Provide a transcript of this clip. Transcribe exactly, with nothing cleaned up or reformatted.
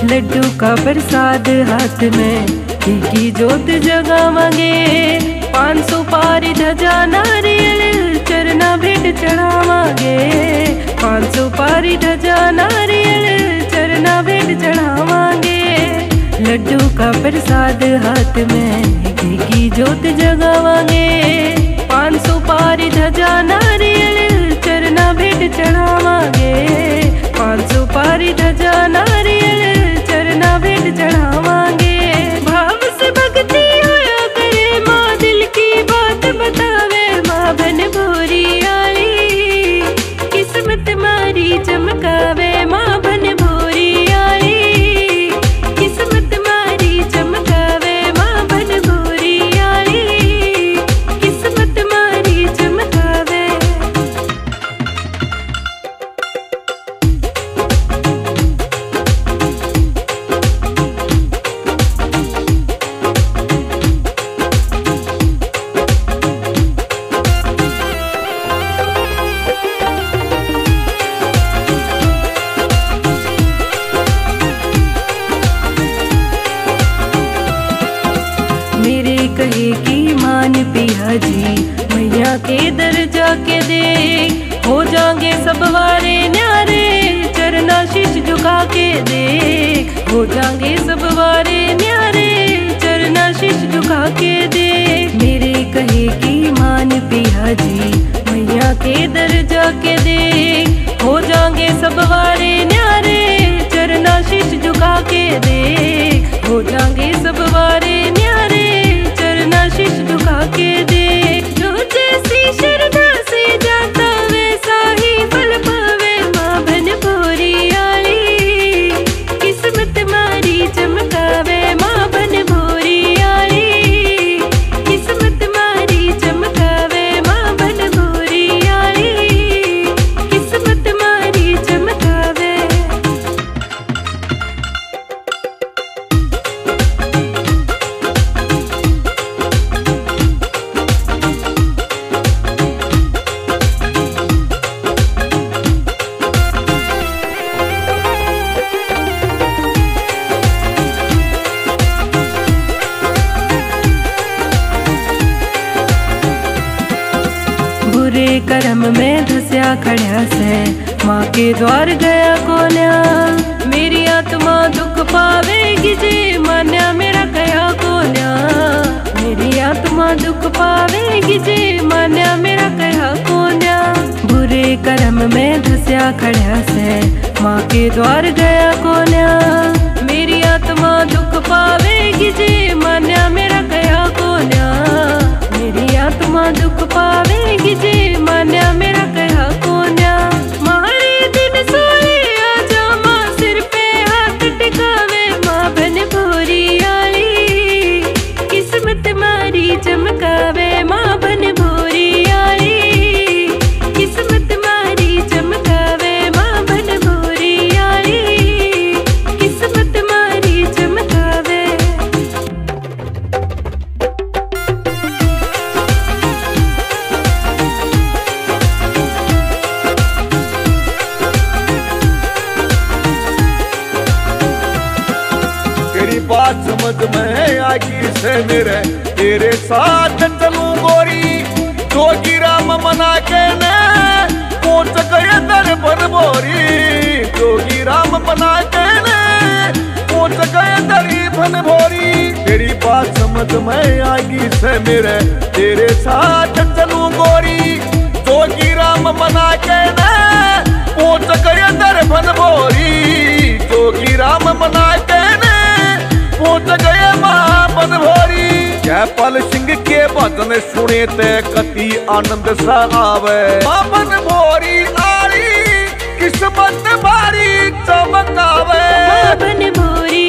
लड्डू का प्रसाद हाथ में, घी की जोत जगावांगे। पान सौ पारी ध्वजा नारियल, चरना भेंट चढ़ावांगे। पान सौ पारी ध्वजा नारियल, चरना भेंट चढ़ावांगे। लड्डू का प्रसाद हाथ में, घी की जोत जगावांगे। पान सौ पारी ध्वजा नारियल, चरना भेंट चढ़ावांगे। पान सौ पारी ध्वजा नारियल, चरना भेंट चढ़ावांगे। भाव से भक्ति होया करे माँ, दिल की बात बतावे माँ बन भोरी आई। किस्मत मारी चमकावे माँ बन भोरी आई। किस्मत मारी चमकावे माँ बन भोरी आई। किस्मत मारी चमकावे। मेरे कहे की मान पिया जी, मैया के दर जाके देख। हो जाएंगे सब वारे न्यारे, चरना शीश झुका के देख। हो जाएंगे सब वारे न्यारे, चरना शीश झुका के देख। मेरे कहे की मान पिया जी, मैया के दर जाके देख। हो जाएंगे सब वारे न्यारे, चरना शीश झुका के देख। हो जाएंगे सब वारे न्यारे, चरना शीश झुका के देख। जो जैसी श्रद्धा से जाता वैसा ही फल पावे माँ बन भोरी आई। किस्मत मारी चमकावे माँ बन भोरी आई। किस्मत मारी चमकावे माँ बन भोरी आई। किस्मत मारी चमकावे। बुरे कर्म में धस्या खड़ा से, माँ के द्वार गया कोन्या। मेरी आत्मा दुख पावेगी जे, मान्या मेरा कया कोन्या। मेरी आत्मा दुख पावेगी जे, मान्या मेरा कया कोन्या। बुरे कर्म में धस्या खड़ा से, माँ के द्वार गया कोन्या। मेरी आत्मा दुख पावेगी जे, मान्या मेरा कया कोन्या। मेरी आत्मा दुख पावेगी जे, मान्या मेरा कहा कोन्या। मारे दिन सोए आजा माँ, सिर पे हाथ टिकावे माँ बन भोरी आई। किस्मत मारी चमकावे माँ बन भोरी आई। किस्मत मारी चमकावे माँ बन भोरी आई। किस्मत मारी चमकावे। बात समझ में आगी से मेरे, तेरे साथ चलूं गोरी। जोगी राम मना के ने पहुंच गए दर पर भोरी। जोगी राम मना के ने पहुंच गए दरी भन भोरी। तेरी बात समझ में आगी से मेरे, तेरे साथ चलूं गोरी। जोगी राम मना के ने पहुंच गए दर भन भोरी। जोगी राम मना के ने पहुंच गए माँ बन भोरी। जयपाल सिंह के भजन सुने ते कति आनंद सा आवे। माँ बन भोरी आई, किस्मत भारी चमकावे। माँ बन भोरी